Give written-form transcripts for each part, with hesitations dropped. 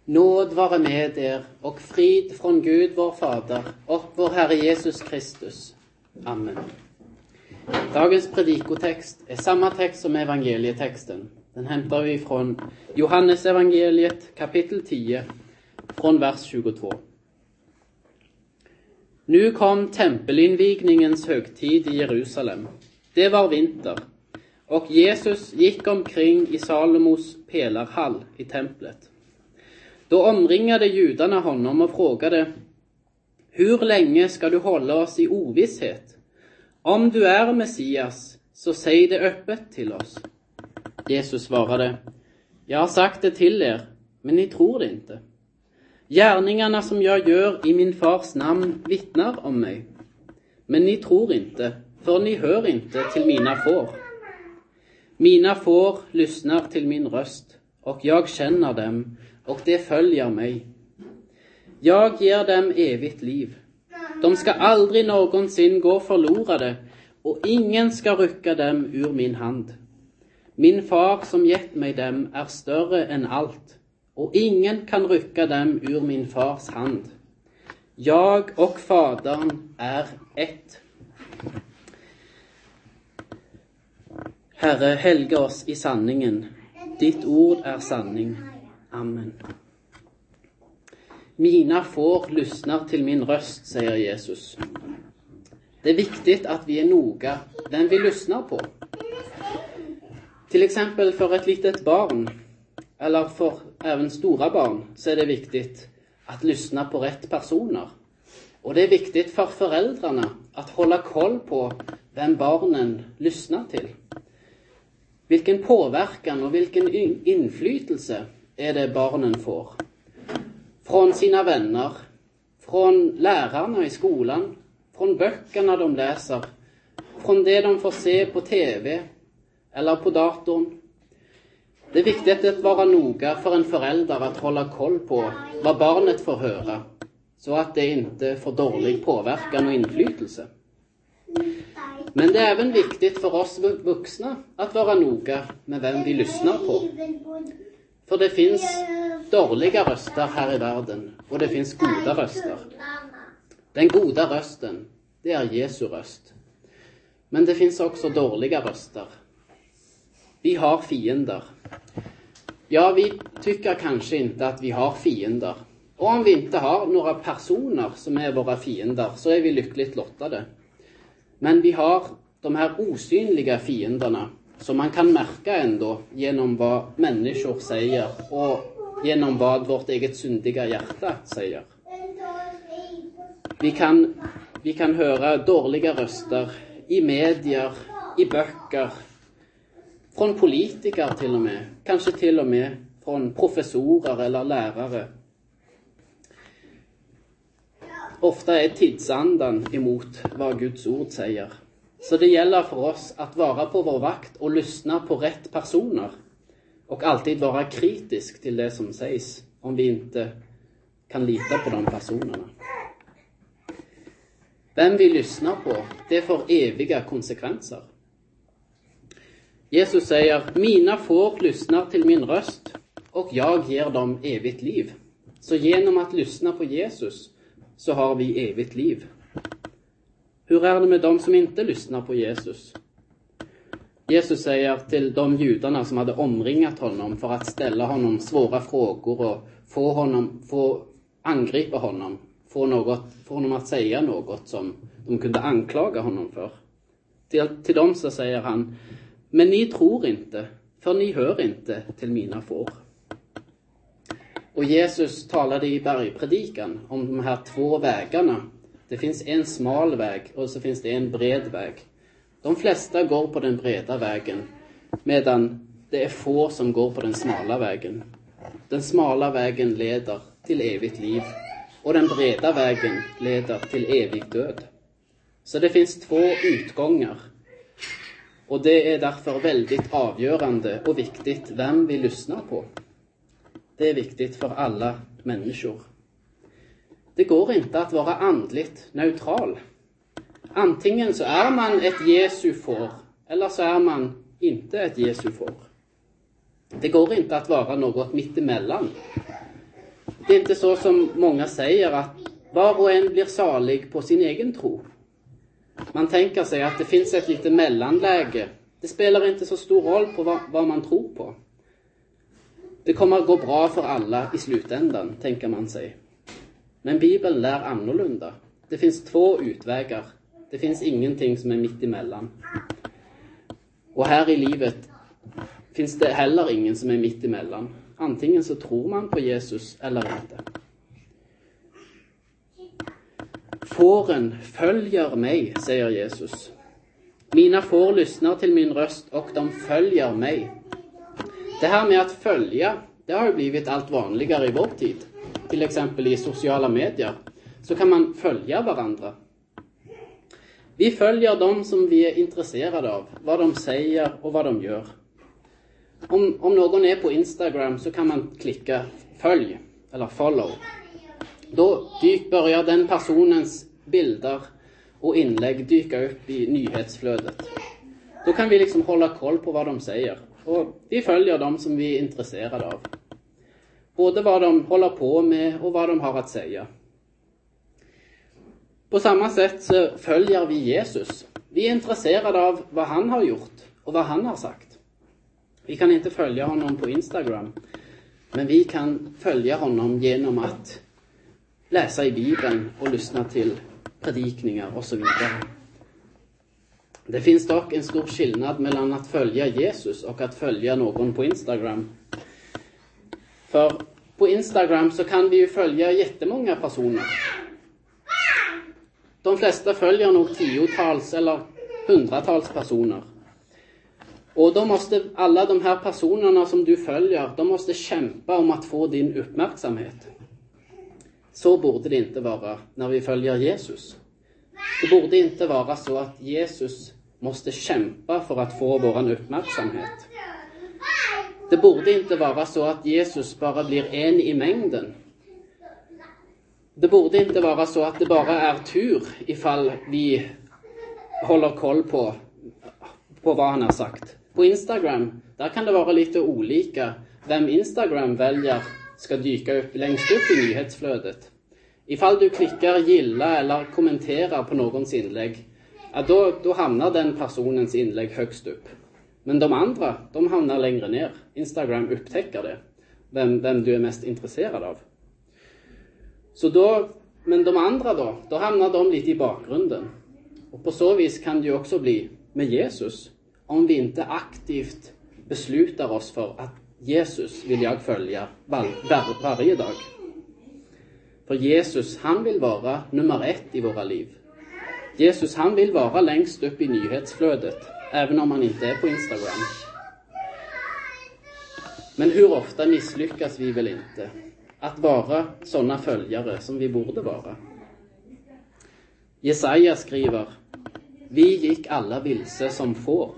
Nåd vare med er, och frid från Gud vår Fader och vår Herre Jesus Kristus. Amen. Dagens predikotekst er samme tekst som evangelieteksten. Den henter vi fra Johannes evangeliet, kapittel 10, fra vers 22. Nu kom tempelinvigningens högtid i Jerusalem. Det var vinter, och Jesus gick omkring i Salomos pelarhall i templet. Då omringade judarna honom och frågade: Hur länge ska du hålla oss i ovisshet? Om du är Messias, så säg det öppet till oss. Jesus svarade: Jag har sagt det till er, men ni tror det inte. Gärningarna som jag gör i min fars namn vittnar om mig. Men ni tror inte, för ni hör inte till mina får. Mina får lyssnar till min röst, och jag känner dem, och de följer mig. Jag ger dem evigt liv. De ska aldrig någonsin gå förlorade, och ingen ska rycka dem ur min hand. Min far som gett mig dem är större än allt, och ingen kan rycka dem ur min fars hand. Jag och Fadern är ett. Herre, helga oss i sanningen. Ditt ord är sanning. Amen. Mina får lyssnar till min röst, säger Jesus. Det är viktigt att vi är noga vem vi lyssnar på. Till exempel för ett litet barn, eller för även stora barn, så är det viktigt att lyssna på rätt personer. Och det är viktigt för föräldrarna att hålla koll på vem barnen lyssnar till. Vilken påverkan och vilken inflytelse är det barnen får? Från sina vänner, från lärarna i skolan, från böckerna de läser, från det de får se på tv eller på datorn. Det är viktigt att vara noga för en förälder att hålla koll på vad barnet får höra, så att det inte får dålig påverkan och inflytelse. Men det är även viktigt för oss vuxna att vara noga med vem vi lyssnar på. För det finns dåliga röster här i världen, och det finns goda röster. Den goda rösten, det är Jesu röst. Men det finns också dåliga röster. Vi har fiender. Ja, vi tycker kanske inte att vi har fiender. Och om vi inte har några personer som är våra fiender, så är vi lyckligt lottade. Men vi har de här osynliga fienderna som man kan märka ändå genom vad människor säger och genom vad vårt eget syndiga hjärta säger. Vi kan höra dåliga röster i medier, i böcker, från politiker till och med, kanske till och med från professorer eller lärare. Ofta är tidsandan emot vad Guds ord säger. Så det gäller för oss att vara på vår vakt och lyssna på rätt personer. Och alltid vara kritisk till det som sägs, om vi inte kan lita på de personerna. Vem vi lyssnar på, det får eviga konsekvenser. Jesus säger: Mina får lyssnar till min röst, och jag ger dem evigt liv. Så genom att lyssna på Jesus så har vi evigt liv. Hur är det med de som inte lyssnar på Jesus? Jesus säger till de judarna som hade omringat honom för att ställa honom svåra frågor och få angripa honom, få honom att säga något som de kunde anklaga honom för. Till dem så säger han: Men ni tror inte, för ni hör inte till mina får. Och Jesus talade i bergpredikan om de här två vägarna. Det finns en smal väg och så finns det en bred väg. De flesta går på den breda vägen, medan det är få som går på den smala vägen. Den smala vägen leder till evigt liv, och den breda vägen leder till evig död. Så det finns två utgångar. Och det är därför väldigt avgörande och viktigt vem vi lyssnar på. Det är viktigt för alla människor. Det går inte att vara andligt neutral. Antingen så är man ett Jesu får, eller så är man inte ett Jesu får. Det går inte att vara något mittemellan. Det är inte så som många säger att var och en blir salig på sin egen tro. Man tänker sig att det finns ett lite mellanläge. Det spelar inte så stor roll på vad man tror på. Det kommer att gå bra för alla i slutändan, tänker man sig. Men Bibeln lär annorlunda. Det finns 2 utvägar. Det finns ingenting som är mitt emellan. Och här i livet finns det heller ingen som är mitt emellan. Antingen så tror man på Jesus eller inte. Fåren följer mig, säger Jesus. Mina får lyssnar till min röst och de följer mig. Det här med att följa, det har ju blivit allt vanligare i vår tid. Till exempel i sociala medier så kan man följa varandra. Vi följer dem som vi är intresserade av, vad de säger och vad de gör. Om någon är på Instagram så kan man klicka följ eller follow. Då börjar den personens bilder och inlägg dyka upp i nyhetsflödet. Då kan vi liksom hålla koll på vad de säger. Och vi följer dem som vi är intresserade av. Både vad de håller på med och vad de har att säga. På samma sätt så följer vi Jesus. Vi är intresserade av vad han har gjort och vad han har sagt. Vi kan inte följa honom på Instagram. Men vi kan följa honom genom att läsa i Bibeln och lyssna till predikningar och så vidare. Det finns dock en stor skillnad mellan att följa Jesus och att följa någon på Instagram. För på Instagram så kan vi ju följa jättemånga personer. De flesta följer nog 10-tals eller 100-tals personer. Och då måste alla de här personerna som du följer, de måste kämpa om att få din uppmärksamhet. Så borde det inte vara när vi följer Jesus. Det borde inte vara så att Jesus måste kämpa för att få vår uppmärksamhet. Det borde inte vara så att Jesus bara blir en i mängden. Det borde inte vara så att det bara är tur ifall vi håller koll på vad han har sagt. På Instagram, där kan det vara lite olika vem Instagram väljer ska dyka upp längst upp i nyhetsflödet. Ifall du klickar gilla eller kommenterar på någons inlägg, ja, då hamnar den personens inlägg högst upp. Men de andra, de hamnar längre ner. Instagram upptäcker det, vem du är mest intresserad av. Men de andra då hamnar de lite i bakgrunden. Och på så vis kan det ju också bli med Jesus. Om vi inte aktivt beslutar oss för att Jesus vill jag följa varje dag. För Jesus, han vill vara nummer 1 i våra liv. Jesus, han vill vara längst upp i nyhetsflödet, även om han inte är på Instagram. Men hur ofta misslyckas vi väl inte att vara sådana följare som vi borde vara? Jesaja skriver: vi gick alla vilse som får.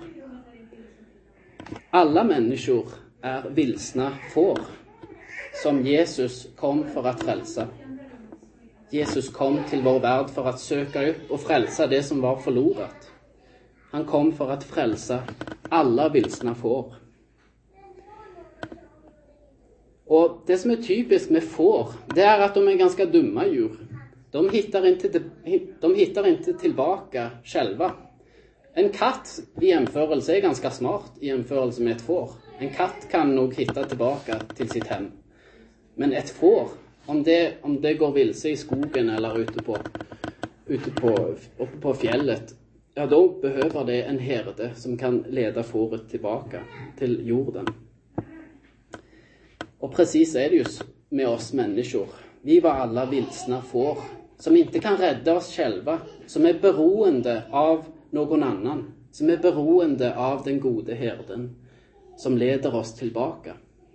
Alla människor är vilsna får, som Jesus kom för att frälsa. Jesus kom till vår värld för att söka upp och frälsa det som var förlorat. Han kom för att frälsa alla vilsna får. Och det som är typiskt med får, det är att de är ganska dumma djur. De hittar inte tillbaka själva. En katt i jämförelse är ganska smart i jämförelse med ett får. En katt kan nog hitta tillbaka till sitt hem. Men ett får, om det går vilse i skogen eller ute på fjället, ja, då behöver det en herde som kan leda fåret tillbaka till jorden. Och precis är det ju med oss människor. Vi var alla vilsna får som inte kan rädda oss själva, som är beroende av någon annan, som är beroende av den gode herden som leder oss tillbaka.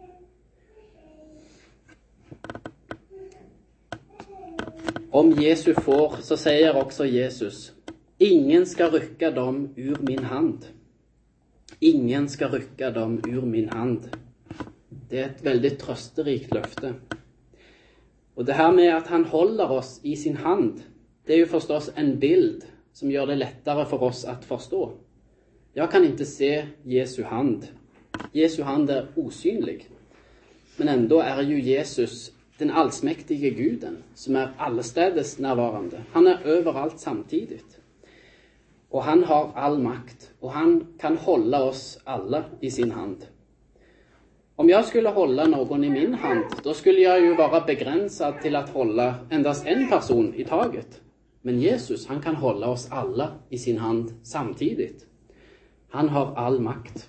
Om Jesu får så säger också Jesus: ingen ska rycka dem ur min hand. Ingen ska rycka dem ur min hand. Det är ett väldigt trösterikt löfte. Och det här med att han håller oss i sin hand, det är ju förstås en bild som gör det lättare för oss att förstå. Jag kan inte se Jesu hand. Jesu hand är osynlig. Men ändå är ju Jesus den allsmektige Guden, som allestedes nærvarende. Han overalt samtidig. Og han har all makt, og han kan holde oss alle i sin hand. Om jeg skulle holde noen i min hand, da skulle jeg jo være begrenset til å holde endast en person i taget. Men Jesus, han kan holde oss alle i sin hand samtidig. Han har all makt.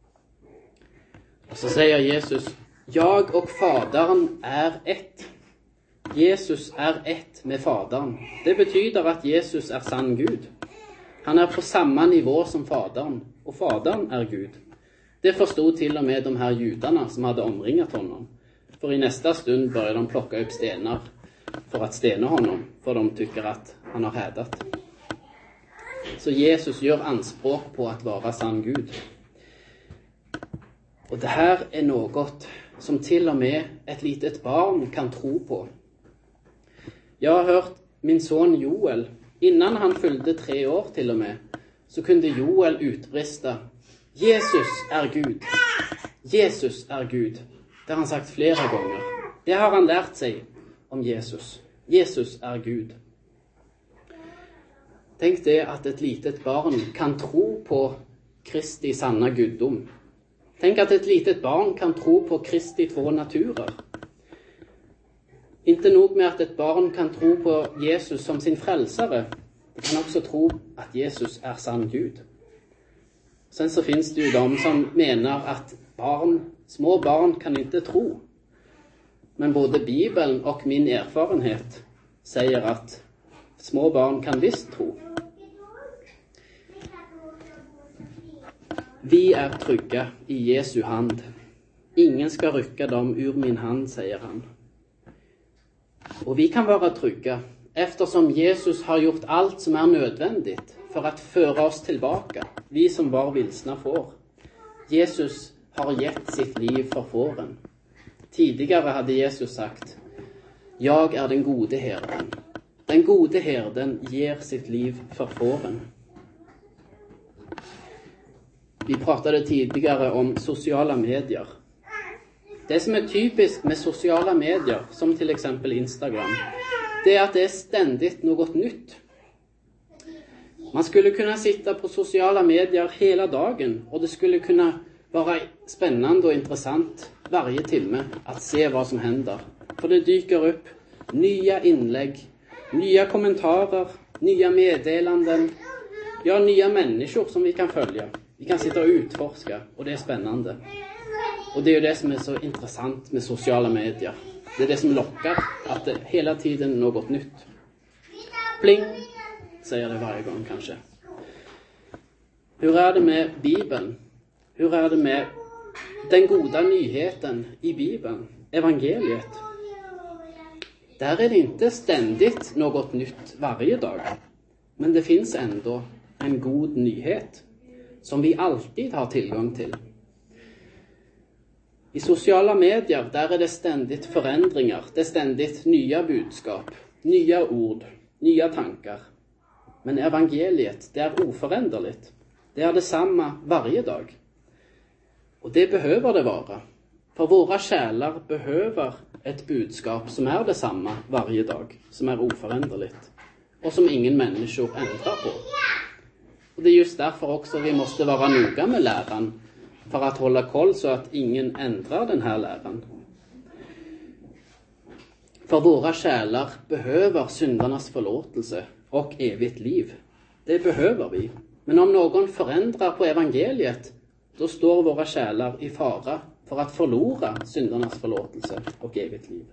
Og så sier Jesus, jeg og Faderen ett. Jesus ett med Faderen. Det betyder at Jesus sann Gud. Han på samme nivå som Faderen, og Faderen Gud. Det forstod til og med de her judene som hadde omringet honom. For i neste stund bør de plukke opp stener for å stene honom, for de tykker at han har hædet. Så Jesus gjør anspråk på å være sann Gud. Og det her noe som til og med et litet barn kan tro på. Jeg har hørt min sønn Joel, innan han fyllde 3 år til og med, så kunne Joel utbriste, Jesus Gud. Jesus Gud. Det har han sagt flere ganger. Det har han lært seg om Jesus. Jesus Gud. Tenk det at et litet barn kan tro på Kristi sanne guddom. Tenk at et litet barn kan tro på Kristi 2 naturer. Ikke nok med at et barn kan tro på Jesus som sin frelsere, det kan også tro at Jesus sann Gud. Sen så finnes det jo de som mener at små barn kan ikke tro. Men både Bibelen og min erfarenhet sier at små barn kan visst tro. Vi trygge i Jesu hand. Ingen skal rykke dem ur min hand, sier han. Og vi kan være trygge, eftersom Jesus har gjort alt som nødvendig for å føre oss tilbake, vi som var vilsna får. Jesus har gitt sitt liv for fåren. Tidligere hadde Jesus sagt, «Jeg den gode herden. Den gode herden gir sitt liv for fåren.» Vi pratet tidligere om sosiale medier. Det som typisk med sosiale medier, som til eksempel Instagram, det at det stendig noe nytt. Man skulle kunne sitte på sosiale medier hele dagen, og det skulle kunne være spennende og interessant hver time å se hva som hender. For det dyker opp nye innlegg, nye kommentarer, nye meddelanden, ja, nye mennesker som vi kan følge. Vi kan sitte og utforske, og det spennende. Og det jo det som så interessant med sosiale medier. Det det som lokker, at det hele tiden noe nytt. Pling, sier det hver gang kanskje. Hvor det med Bibelen? Hvor det med den gode nyheten i Bibelen, evangeliet? Der det ikke stendig noe nytt hver dag, men det finnes enda en god nyhet som vi alltid har tilgang til. I sosiale medier, der det stendig forandringer, det stendig nye budskap, nye ord, nye tanker. Men evangeliet, det uforanderlig. Det det samme hver dag. Og det behøver det være. For våre sjeler behøver et budskap som det samme hver dag, som uforanderlig, og som ingen mennesker endrer på. Og det just derfor også vi måste være noga med læren, for å holde koll så at ingen endrer denne læren. For våre sjeler behøver syndernes forlåtelse og evigt liv. Det behøver vi. Men om noen forandrer på evangeliet, da står våre sjeler i fare for å forlore syndernes forlåtelse og evigt liv.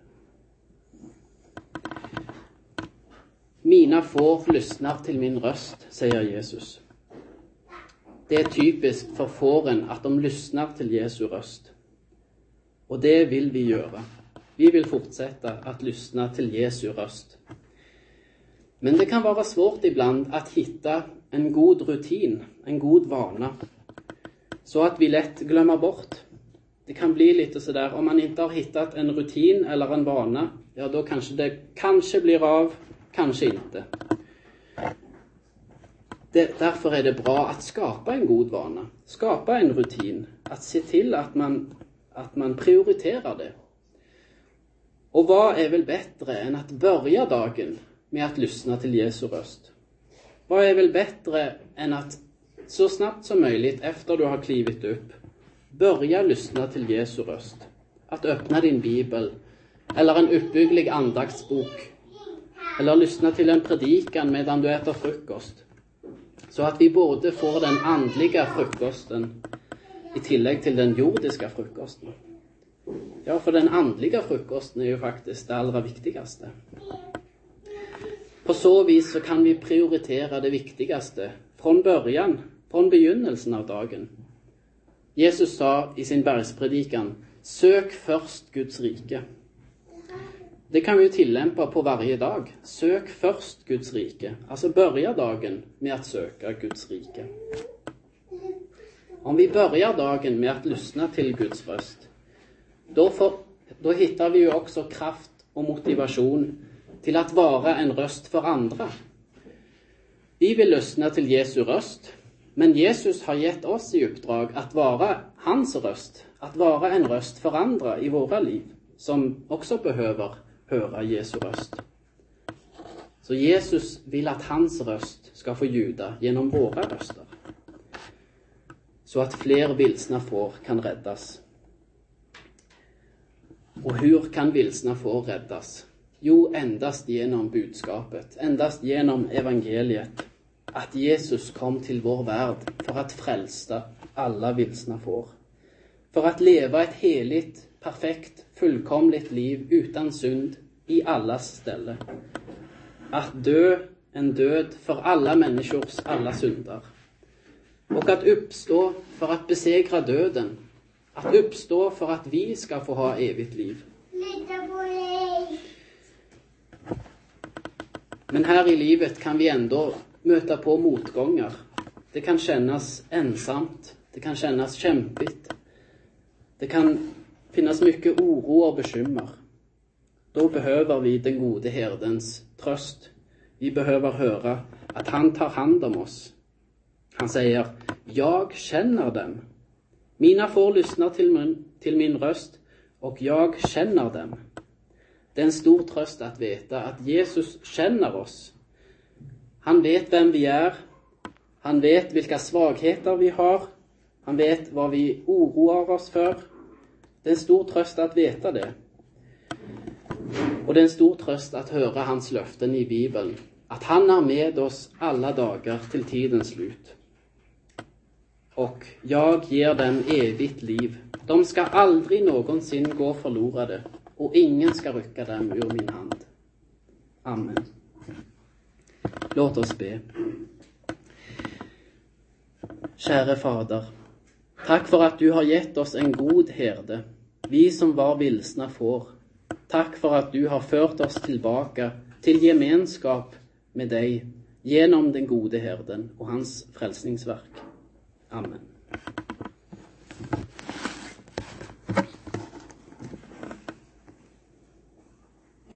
Mina får lystner til min røst, sier Jesus. Det typisk for fåren at de lystner til Jesu røst. Og det vil vi gjøre. Vi vil fortsette å lystne til Jesu røst. Men det kan være svårt ibland å hitte en god rutin, en god vane, så at vi lett glemmer bort. Det kan bli litt så der, om man ikke har hittat en rutin eller en vane, ja, da kanskje det kanskje blir av, kanskje ikke. Derfor det bra å skape en god vane, skape en rutin, å se til at man prioriterer det. Og hva er vel bedre enn at börja dagen med at lyssna til Jesu röst? Hva er vel bedre enn at så snabbt som möjligt efter du har klivit upp, börja lyssna till Jesu röst. Att öppna din bibel, eller en uppbygglig andaktsbok, eller lyssna till en predikan medan du äter frukost. Så att vi både får den andliga frukosten i tillägg till den jordiska frukosten. Ja, för den andliga frukosten är ju faktiskt det allra viktigaste. På så vis så kan vi prioritera det viktigaste från början, från begynnelsen av dagen. Jesus sa i sin bergspredikan, sök först Guds rike. Det kan vi ju tillämpa på varje dag. Sök först Guds rike. Alltså börja dagen med att söka Guds rike. Om vi börjar dagen med att lyssna till Guds röst, då hittar vi ju också kraft och motivation till att vara en röst för andra. Vi vill lyssna till Jesu röst, men Jesus har gett oss i uppdrag att vara hans röst, att vara en röst för andra i våra liv som också behöver höra Jesu röst. Så Jesus vill att hans röst ska få ljuda genom våra röster, så att fler vilsna får kan räddas. Och hur kan vilsna får räddas? Jo, endast genom budskapet, endast genom evangeliet. Att Jesus kom till vår värld för att frälsa alla vilsna får. För att leva ett heligt, perfekt, fullkomligt liv utan synd i allas ställe. Att dö en död för alla människors alla syndar. Och att uppstå för att besegra döden. Att uppstå för att vi ska få ha evigt liv. Men här i livet kan vi ändå möta på motgångar. Det kan kännas ensamt. Det kan kännas kämpigt. Det kan finnas mycket oro och bekymmer. Då behöver vi den gode herdens tröst. Vi behöver höra att han tar hand om oss. Han säger, jag känner dem. Mina får lyssna till min röst och jag känner dem. Det är en stor tröst att veta att Jesus känner oss. Han vet vem vi är. Han vet vilka svagheter vi har. Han vet vad vi oroar oss för. Det är en stor tröst att veta det. Och det är en stor tröst att höra hans löften i Bibeln. Att han är med oss alla dagar till tidens slut. Och jag ger dem evigt liv. De ska aldrig någonsin gå förlorade. Och ingen ska rycka dem ur min hand. Amen. Låt oss be. Käre Fader, tack för att du har gett oss en god herde, vi som var vilsna får. Tack för att du har fört oss tillbaka till gemenskap med dig genom den gode herden och hans frälsningsverk. Amen.